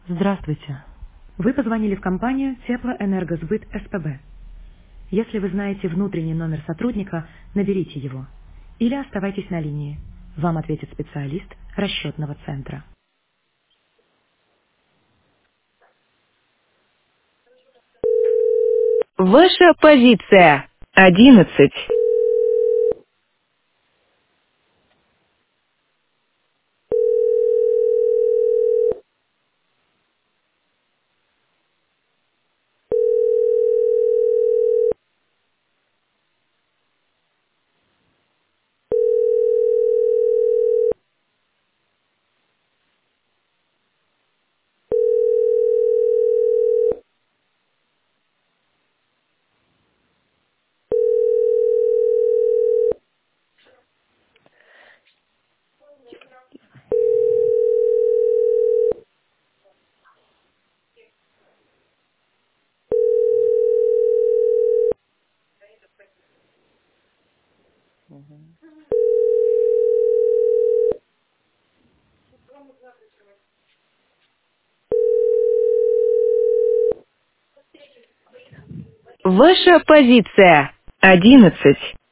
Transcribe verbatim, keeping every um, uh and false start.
Здравствуйте. Вы позвонили в компанию Теплоэнергосбыт СПБ. Если вы знаете внутренний номер сотрудника, наберите его. Или оставайтесь на линии. Вам ответит специалист расчетного центра. Ваша позиция. Одиннадцать. Ваша позиция. Одиннадцать.